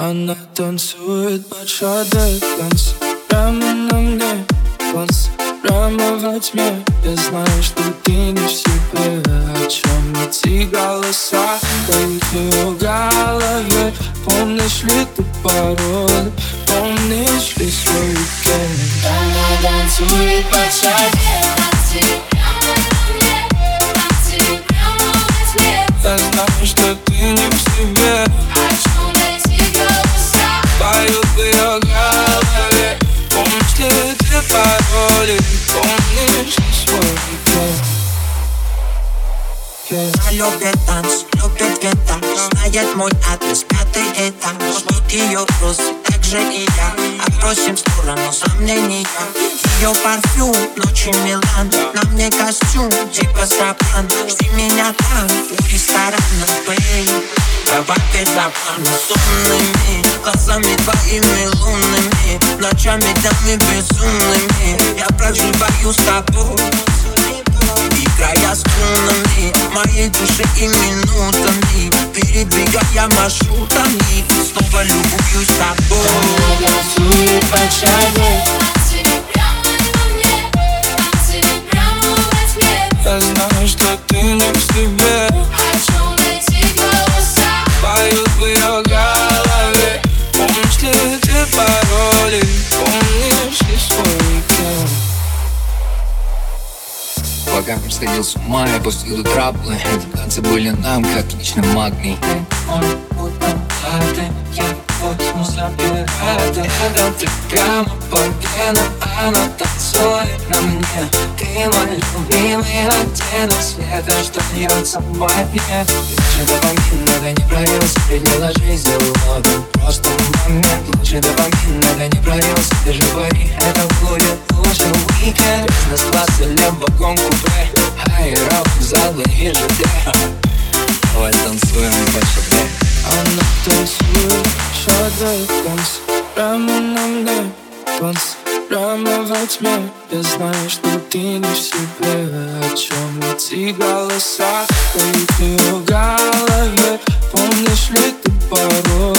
Она танцует большой танц прямо на мне, танц прямо во тьме. Я знаю, что ты не в себе. О чем эти голоса поют в ее голове? Помнишь ли ты пароль? Помнишь ли свой уикенд? Она танцует большой танцы прямо на мне, танцы прямо во тьме. Я знаю, что ты не в себе. О чем эти голоса поют в ее голове? Помнишь ли ты пароли? Помнишь ли свой уикенд? Она любит танц, любит гитар, знает мой адрес, 5-й этаж. Ждут ее просто так же и я. Отбросим в сторону сомнения. Ее парфюм, ночи Милан. На мне костюм, типа сопрано. Жди меня там, у ресторана, бэй. Давай передаваем сонными глазами твоими лунными, ночами днями безумными. Я проживаю с тобой, играя струнами моей души и минутами, передвигая маршрутами, снова любуюсь тобой. Она танцует большой танцы прямо на мне, танцы прямо во тьме. Я знаю, что ты не в себе. О чем эти голоса поют в ее голове? Помнишь ли ты пароли? Помнишь ли свой уикенд? Пока не сходил с ума, я пустил траблы. Эти танцы были нам как личный магний. Я в космос забираю. Ты прямо по венам, она танцует на мне. Ты мой любимый оттенок света, что льется во тьме. Лучший допамин, это не прорился, предела жизнь сделала просто момент. Лучший допамин, это не прорился, ты же говори, это будет лучший уикенд. Бизнес-класс или в вагон-купе, аэроп, залы и ЖД. Давай танцуем больше, бля. Она танцует шагает танц прямо на мне, танц прямо во тьме. Я знаю, что ты не в себе. О чем эти голоса поют в ее голове? Помнишь ли ты пароль?